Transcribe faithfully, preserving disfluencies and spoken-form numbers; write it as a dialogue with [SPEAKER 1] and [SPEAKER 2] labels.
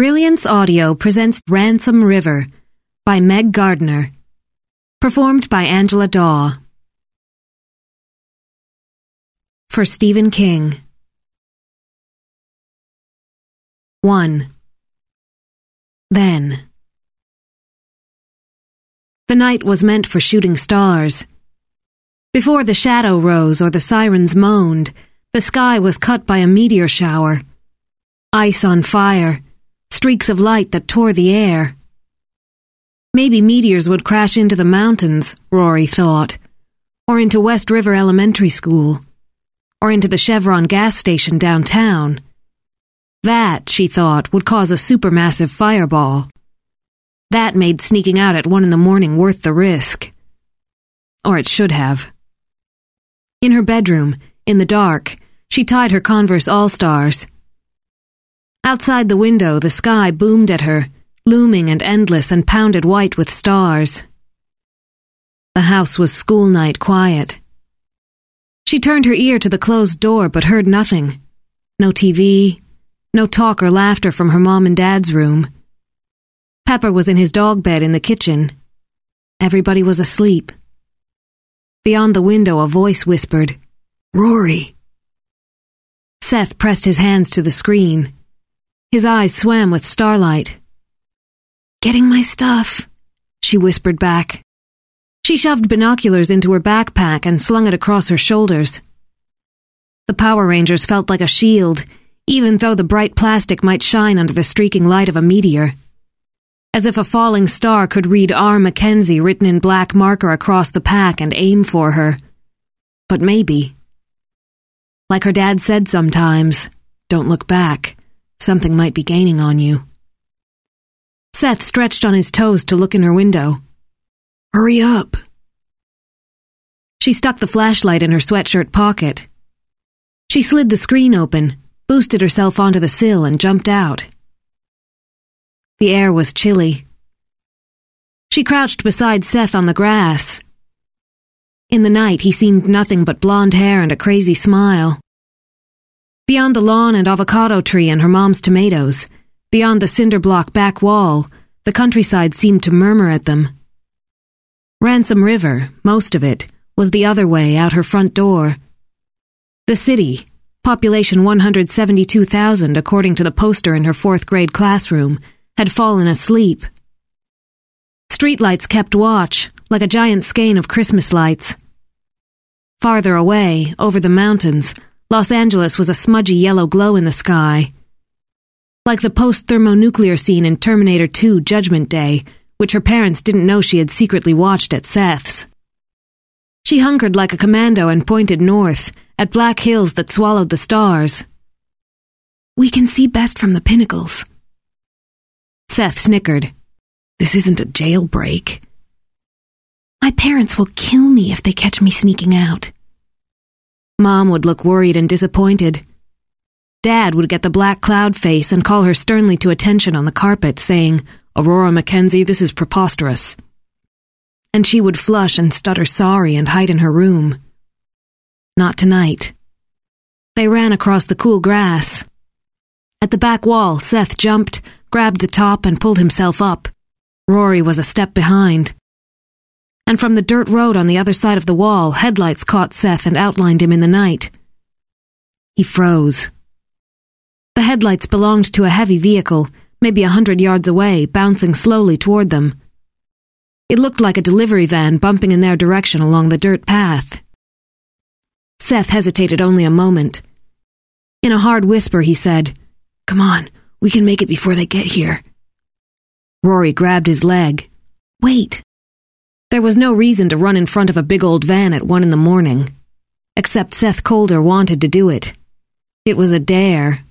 [SPEAKER 1] Brilliance Audio presents Ransom River by Meg Gardner. Performed by Angela Daw. For Stephen King. one. Then. The night was meant for shooting stars. Before the shadow rose or the sirens moaned, the sky was cut by a meteor shower. Ice on fire, streaks of light that tore the air. Maybe meteors would crash into the mountains, Rory thought, or into West River Elementary School, or into the Chevron gas station downtown. That, she thought, would cause a supermassive fireball. That made sneaking out at one in the morning worth the risk. Or it should have. In her bedroom, in the dark, she tied her Converse All-Stars. Outside the window, the sky boomed at her, looming and endless and pounded white with stars. The house was school night quiet. She turned her ear to the closed door but heard nothing. No T V, no talk or laughter from her mom and dad's room. Pepper was in his dog bed in the kitchen. Everybody was asleep. Beyond the window, a voice whispered, "Rory." Seth pressed his hands to the screen. His eyes swam with starlight. "Getting my stuff," she whispered back. She shoved binoculars into her backpack and slung it across her shoulders. The Power Rangers felt like a shield, even though the bright plastic might shine under the streaking light of a meteor. As if a falling star could read R. Mackenzie written in black marker across the pack and aim for her. But maybe. Like her dad said sometimes, don't look back. Something might be gaining on you. Seth stretched on his toes to look in her window. "Hurry up." She stuck the flashlight in her sweatshirt pocket. She slid the screen open, boosted herself onto the sill, and jumped out. The air was chilly. She crouched beside Seth on the grass. In the night, he seemed nothing but blonde hair and a crazy smile. Beyond the lawn and avocado tree and her mom's tomatoes, beyond the cinder block back wall, the countryside seemed to murmur at them. Ransom River, most of it, was the other way out her front door. The city, population one hundred seventy-two thousand according to the poster in her fourth grade classroom, had fallen asleep. Streetlights kept watch, like a giant skein of Christmas lights. Farther away, over the mountains, Los Angeles was a smudgy yellow glow in the sky. Like the post-thermonuclear scene in Terminator two Judgment Day, which her parents didn't know she had secretly watched at Seth's. She hunkered like a commando and pointed north, at black hills that swallowed the stars. "We can see best from the pinnacles." Seth snickered. "This isn't a jailbreak." "My parents will kill me if they catch me sneaking out." Mom would look worried and disappointed. Dad would get the black cloud face and call her sternly to attention on the carpet, saying, "Aurora Mackenzie, this is preposterous." And she would flush and stutter sorry and hide in her room. Not tonight. They ran across the cool grass. At the back wall, Seth jumped, grabbed the top, and pulled himself up. Rory was a step behind. And from the dirt road on the other side of the wall, headlights caught Seth and outlined him in the night. He froze. The headlights belonged to a heavy vehicle, maybe a hundred yards away, bouncing slowly toward them. It looked like a delivery van bumping in their direction along the dirt path. Seth hesitated only a moment. In a hard whisper, he said, "Come on, we can make it before they get here." Rory grabbed his leg. "Wait." There was no reason to run in front of a big old van at one in the morning. Except Seth Colder wanted to do it. It was a dare.